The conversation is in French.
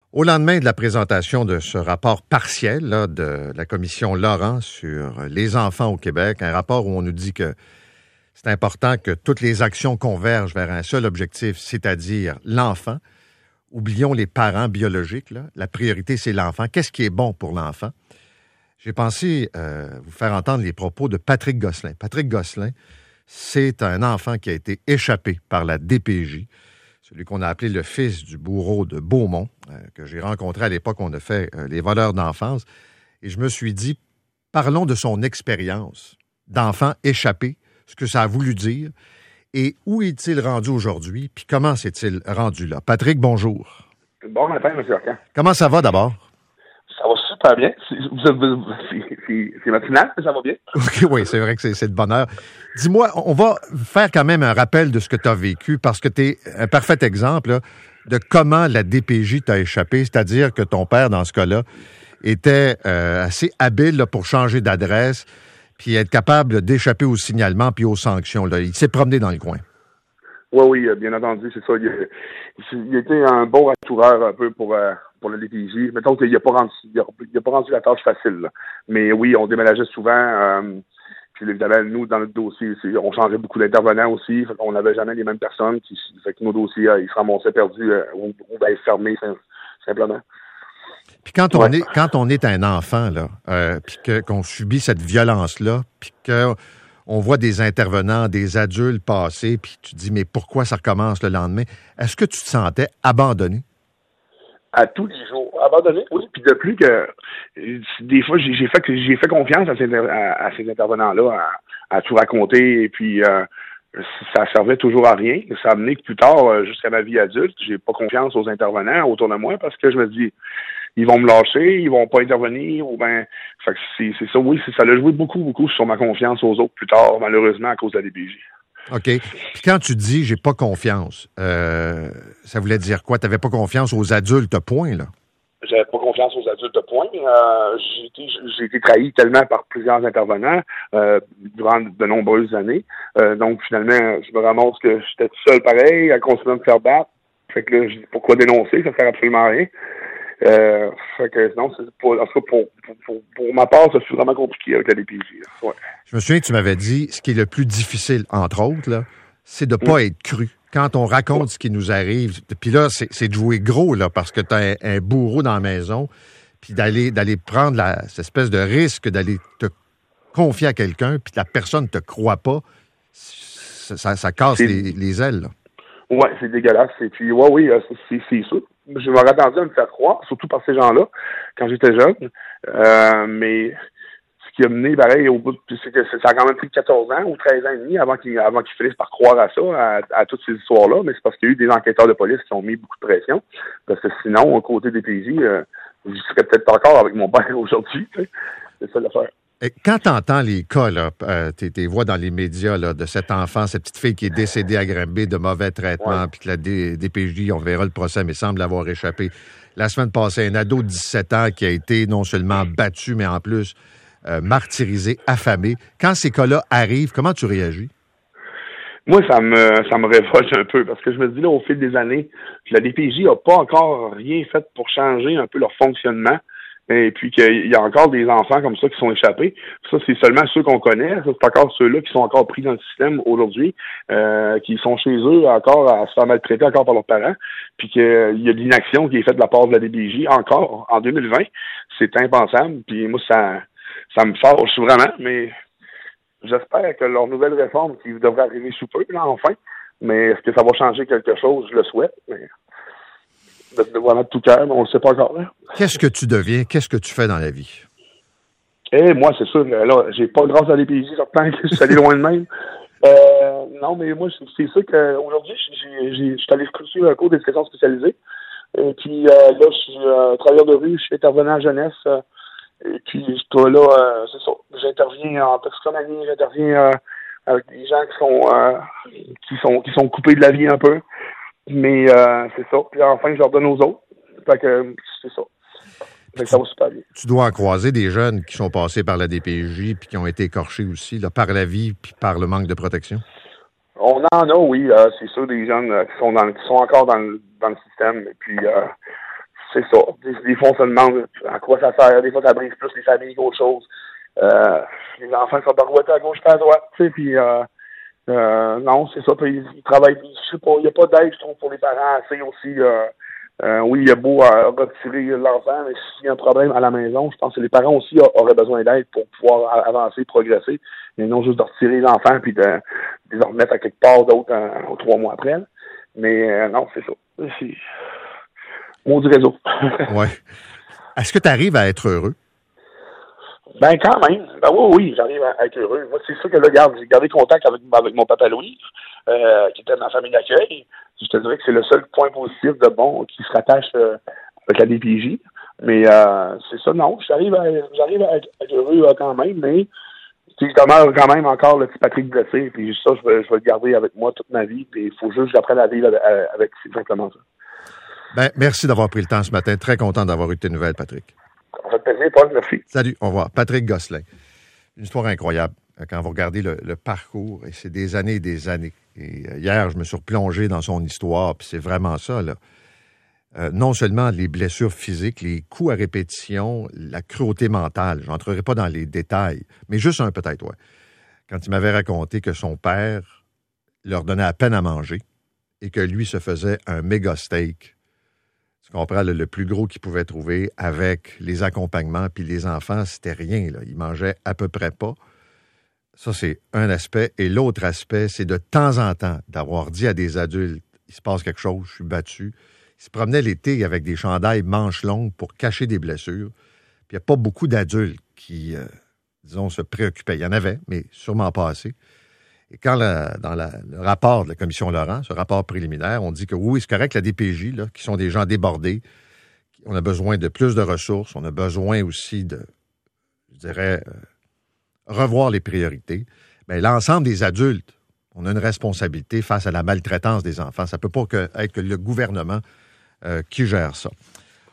Au lendemain de la présentation de ce rapport partiel là, de la commission Laurent sur les enfants au Québec, un rapport où on nous dit que c'est important que toutes les actions convergent vers un seul objectif, c'est-à-dire l'enfant. Oublions les parents biologiques. Là. La priorité, c'est l'enfant. Qu'est-ce qui est bon pour l'enfant? J'ai pensé vous faire entendre les propos de Patrick Gosselin. Patrick Gosselin, c'est un enfant qui a été échappé par la DPJ. Celui qu'on a appelé le fils du bourreau de Beaumont, que j'ai rencontré à l'époque, on a fait les voleurs d'enfance. Et je me suis dit, parlons de son expérience d'enfant échappé, ce que ça a voulu dire, et où est-il rendu aujourd'hui, puis comment s'est-il rendu là. Patrick, bonjour. Bon matin, M. Arcan. Comment ça va d'abord? Ça va super bien. C'est matinal, mais ça va bien. Oui, c'est vrai que c'est de bonheur. Dis-moi, on va faire quand même un rappel de ce que tu as vécu, parce que tu es un parfait exemple là, de comment la DPJ t'a échappé, c'est-à-dire que ton père, dans ce cas-là, était assez habile là, pour changer d'adresse, puis être capable d'échapper au signalement puis aux sanctions. Là. Il s'est promené dans le coin. Oui, bien entendu, c'est ça. Il a été un bon rassureur un peu pour la DPJ. Mettons qu'il n'a pas rendu la tâche facile. Là. Mais oui, on déménageait souvent. Puis évidemment, nous, dans notre dossier, on changeait beaucoup d'intervenants aussi. On n'avait jamais les mêmes personnes. Fait que nos dossiers, ils se ramassaient perdus ou bien fermés, simplement. Puis quand on est un enfant, là, puis qu'on subit cette violence-là, puis qu'on voit des intervenants, des adultes passer, puis tu te dis, mais pourquoi ça recommence le lendemain? Est-ce que tu te sentais abandonné? À tous les jours. Abandonné, oui. Puis de plus que des fois, j'ai fait confiance à ces intervenants-là, à tout raconter, et puis ça servait toujours à rien. Ça a amené que plus tard, jusqu'à ma vie adulte, j'ai pas confiance aux intervenants autour de moi parce que je me dis, ils vont me lâcher, ils vont pas intervenir, ou ben, fait que c'est ça, oui, ça l'a joué beaucoup sur ma confiance aux autres plus tard, malheureusement, à cause de la DPJ. OK. Puis quand tu dis j'ai pas confiance, ça voulait dire quoi? Tu n'avais pas confiance aux adultes, point, là? J'avais pas confiance aux adultes, point. J'ai été trahi tellement par plusieurs intervenants durant de nombreuses années. Donc, finalement, je me ramasse que j'étais tout seul pareil, à continuer de me faire battre. Fait que là, je dis pourquoi dénoncer? Ça sert absolument à rien. Fait que non, c'est pas, en tout cas, pour ma part, ça c'est vraiment compliqué avec la DPJ. Ouais. Je me souviens que tu m'avais dit, ce qui est le plus difficile, entre autres, là, c'est de pas être cru. Quand on raconte ce qui nous arrive, puis là, c'est de jouer gros, là, parce que tu as un bourreau dans la maison, puis d'aller prendre cette espèce de risque d'aller te confier à quelqu'un, puis la personne ne te croit pas, ça casse les ailes, là. Ouais, c'est dégueulasse. Et puis, oui, c'est ça. Je m'aurais attendu à me faire croire, surtout par ces gens-là, quand j'étais jeune. Mais ce qui a mené, pareil, au bout c'est que ça a quand même pris 14 ans ou 13 ans et demi avant qu'ils finissent par croire à ça, à toutes ces histoires-là. Mais c'est parce qu'il y a eu des enquêteurs de police qui ont mis beaucoup de pression. Parce que sinon, au côté des PJ, je serais peut-être encore avec mon père aujourd'hui. Tu sais. C'est ça l'affaire. Et quand tu entends les cas, là, tes voix dans les médias là, de cet enfant, cette petite fille qui est décédée à Granby de mauvais traitements, puis que la DPJ, on verra le procès, mais semble avoir échappé. La semaine passée, un ado de 17 ans qui a été non seulement battu, mais en plus martyrisé, affamé. Quand ces cas-là arrivent, comment tu réagis? Moi, ça me révolte un peu, parce que je me dis, là, au fil des années, la DPJ n'a pas encore rien fait pour changer un peu leur fonctionnement. Et puis qu'il y a encore des enfants comme ça qui sont échappés. Ça, c'est seulement ceux qu'on connaît. Ça, c'est encore ceux-là qui sont encore pris dans le système aujourd'hui, qui sont chez eux encore à se faire maltraiter encore par leurs parents. Puis qu'il y a de l'inaction qui est faite de la part de la DPJ encore en 2020. C'est impensable. Puis moi, ça me fâche vraiment, mais j'espère que leur nouvelle réforme qui devrait arriver sous peu, là, enfin, mais est-ce que ça va changer quelque chose? Je le souhaite, mais de tout cœur, mais on ne le sait pas encore. Là. Qu'est-ce que tu deviens? Qu'est-ce que tu fais dans la vie? Moi, c'est sûr, là, j'ai pas grâce à l'EPJ, certain que je suis allé loin de même. Non, mais moi, c'est sûr qu'aujourd'hui, je suis allé suivre un cours d'éducation spécialisée. Et puis là, je suis travailleur de rue, je suis intervenant en jeunesse. Et puis, là, c'est ça. J'interviens en toxicomanie, j'interviens avec des gens qui sont coupés de la vie un peu. Mais c'est ça. Puis enfin, je leur donne aux autres. Fait que c'est ça. Fait que ça va super bien. Tu dois en croiser des jeunes qui sont passés par la DPJ puis qui ont été écorchés aussi, là, par la vie puis par le manque de protection. On en a, oui. C'est sûr, des jeunes qui sont encore dans le système. Et puis, c'est ça. Des fois, on se demande à quoi ça sert. Des fois, ça brise plus les familles qu'autre chose. Les enfants sont barouettés à gauche et à droite, tu sais, puis non, c'est ça. Puis ils travaillent, je sais pas, il n'y a pas d'aide, je trouve, pour les parents assez aussi. Oui, il y a beau retirer l'enfant, mais s'il y a un problème à la maison, je pense que les parents aussi auraient besoin d'aide pour pouvoir avancer, progresser, et non juste de retirer l'enfant puis de les remettre à quelque part d'autre 3 mois après. Là. Mais non, c'est ça. C'est mot du réseau. Oui. Est-ce que tu arrives à être heureux? Ben quand même. Ben oui, j'arrive à être heureux. Moi, c'est sûr que là, regarde, j'ai gardé contact avec mon papa Louis, qui était de ma famille d'accueil. Je te dirais que c'est le seul point positif de bon qui se rattache avec la DPJ. Mais c'est ça, non. J'arrive à être heureux quand même, mais je demeure quand même encore le petit Patrick blessé. Puis ça, je vais le garder avec moi toute ma vie. Puis il faut juste que j'apprenne à vivre avec simplement ça. Ben, merci d'avoir pris le temps ce matin. Très content d'avoir eu tes nouvelles, Patrick. Ça fait plaisir, Paul. Merci. Salut, au revoir. Patrick Gosselin. Une histoire incroyable. Quand vous regardez le parcours, et c'est des années et des années. Et hier, je me suis replongé dans son histoire, puis c'est vraiment ça, là. Non seulement les blessures physiques, les coups à répétition, la cruauté mentale, je n'entrerai pas dans les détails, mais juste un peut-être, ouais. Quand il m'avait raconté que son père leur donnait à peine à manger et que lui se faisait un méga steak, tu comprends, le plus gros qu'il pouvait trouver avec les accompagnements, puis les enfants, c'était rien, là. Ils mangeaient à peu près pas. Ça, c'est un aspect. Et l'autre aspect, c'est de temps en temps d'avoir dit à des adultes, il se passe quelque chose, je suis battu. Ils se promenaient l'été avec des chandails manches longues pour cacher des blessures. Puis il n'y a pas beaucoup d'adultes qui, disons, se préoccupaient. Il y en avait, mais sûrement pas assez. Et quand dans le rapport de la commission Laurent, ce rapport préliminaire, on dit que oui, c'est correct, la DPJ, là, qui sont des gens débordés, on a besoin de plus de ressources, on a besoin aussi de, je dirais, revoir les priorités. Bien, l'ensemble des adultes, on a une responsabilité face à la maltraitance des enfants. Ça ne peut pas être que le gouvernement qui gère ça.